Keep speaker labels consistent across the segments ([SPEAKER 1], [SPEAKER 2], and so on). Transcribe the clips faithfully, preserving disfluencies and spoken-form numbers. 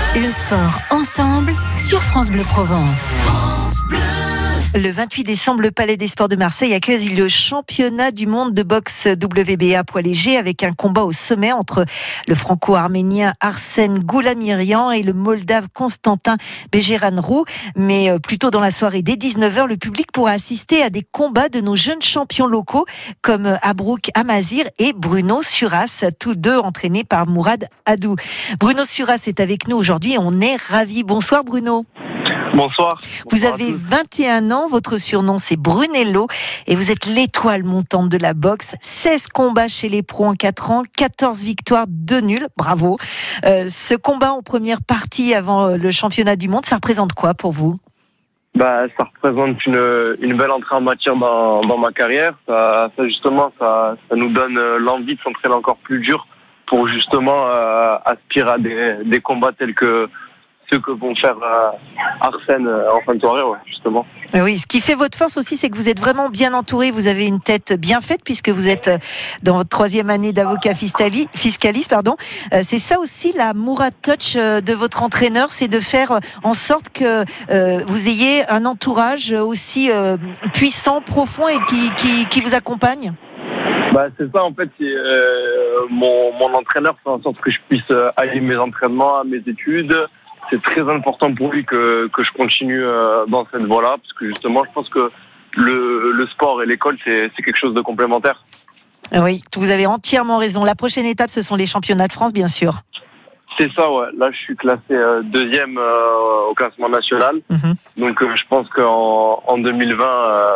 [SPEAKER 1] Le sport ensemble sur France Bleu Provence.
[SPEAKER 2] Le vingt-huit décembre, le Palais des Sports de Marseille accueille le championnat du monde de boxe W B A poids léger avec un combat au sommet entre le franco-arménien Arsène Goulamirian et le moldave Constantin Bejeranrou. Mais plutôt dans la soirée dès dix-neuf heures, le public pourra assister à des combats de nos jeunes champions locaux comme Abrouk Amazir et Bruno Suras, tous deux entraînés par Mourad Hadou. Bruno Suras est avec nous aujourd'hui et on est ravis. Bonsoir Bruno.
[SPEAKER 3] Bonsoir.
[SPEAKER 2] Vous avez vingt et un ans, votre surnom c'est Brunello et vous êtes l'étoile montante de la boxe. seize combats chez les pros en quatre ans, quatorze victoires, deux nuls, bravo. Euh, ce combat en première partie avant le championnat du monde, ça représente quoi pour vous ?
[SPEAKER 3] Bah, ça représente une, une belle entrée en matière dans, dans ma carrière. Ça, ça justement, ça, ça nous donne l'envie de s'entraîner encore plus dur pour justement euh, aspirer à des, des combats tels que ceux que vont faire euh, Arsène euh, en fin de soirée, ouais, justement.
[SPEAKER 2] Oui, ce qui fait votre force aussi, c'est que vous êtes vraiment bien entouré. Vous avez une tête bien faite puisque vous êtes dans votre troisième année d'avocat fiscali, fiscaliste. Pardon. Euh, c'est ça aussi la Mourad Touch de votre entraîneur, c'est de faire en sorte que euh, vous ayez un entourage aussi euh, puissant, profond et qui, qui, qui vous accompagne.
[SPEAKER 3] Bah, c'est ça en fait, c'est, euh, mon, mon entraîneur fait en sorte que je puisse allier mes entraînements à mes études. C'est très important pour lui que, que je continue euh, dans cette voie-là, parce que justement, je pense que le, le sport et l'école, c'est, c'est quelque chose de complémentaire.
[SPEAKER 2] Oui, vous avez entièrement raison. La prochaine étape, ce sont les championnats de France, bien sûr.
[SPEAKER 3] C'est ça, ouais. Là, je suis classé euh, deuxième euh, au classement national. Mm-hmm. Donc, euh, je pense qu'en en deux mille vingt, euh,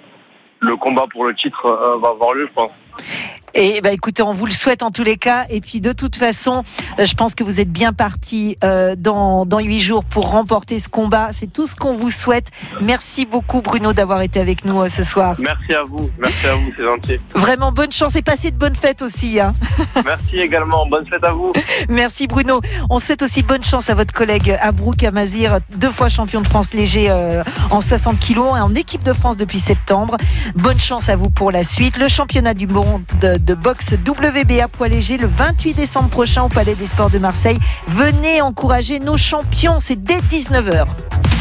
[SPEAKER 3] le combat pour le titre euh, va avoir lieu, je pense.
[SPEAKER 2] Et bah écoutez, on vous le souhaite en tous les cas. Et puis de toute façon, je pense que vous êtes bien parti euh, dans dans huit jours pour remporter ce combat. C'est tout ce qu'on vous souhaite. Merci beaucoup Bruno d'avoir été avec nous euh, ce soir.
[SPEAKER 3] Merci à vous, merci à vous, c'est gentil.
[SPEAKER 2] Vraiment bonne chance et passez de bonnes fêtes aussi. Hein.
[SPEAKER 3] Merci également, bonne fête à vous.
[SPEAKER 2] Merci Bruno. On souhaite aussi bonne chance à votre collègue Abrouk Amazir, deux fois champion de France léger euh, en soixante kilos et en équipe de France depuis septembre. Bonne chance à vous pour la suite. Le championnat du monde de de boxe W B A poids léger le vingt-huit décembre prochain au Palais des Sports de Marseille. Venez encourager nos champions, c'est dès dix-neuf heures.